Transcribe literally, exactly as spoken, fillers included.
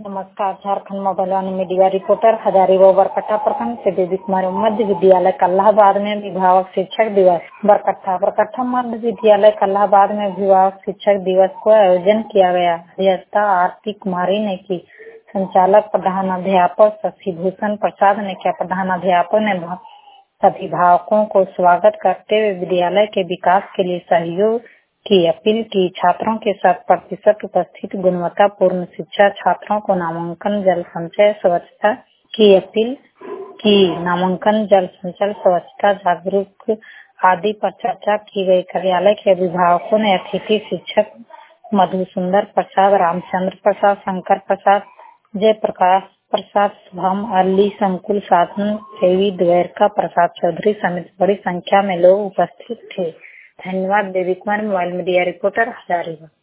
नमस्कार। Jharkhand mobile one media reporter Hazaribagh Barkatha प्रखंड से देवी कुमारी मध्य विद्यालय कल्लाहाबाद में अभिभावक शिक्षक दिवस। बरकट्टा बरकट्टा मध्य विद्यालय कल्लाहाबाद में अभिभावक शिक्षक दिवस को आयोजन किया गया। अध्यक्षता आरती कुमारी ने की। संचालक प्रधानाध्यापक शशिभूषण प्रसाद ने किया। प्रधानाध्यापक ने अभिभावकों को स्वागत करते हुए विद्यालय के विकास के लिए सहयोग की अपील की। छात्रों के शत प्रतिशत उपस्थित गुणवत्तापूर्ण शिक्षा, छात्रों को नामांकन, जल संचय, स्वच्छता की अपील की। नामांकन, जल संचय, स्वच्छता जागरूक आदि पर चर्चा की गई। कार्यालय के अभिभावकों ने अतिथि शिक्षक मधुसुंदर प्रसाद, रामचंद्र प्रसाद, शंकर प्रसाद, जयप्रकाश प्रसाद, शुभम अली, संकुल साधन सेवी द्वारका प्रसाद चौधरी समेत बड़ी संख्या में लोग उपस्थित थे। धन्यवाद। Devi Kumar, mobile media reporter Hazaribagh.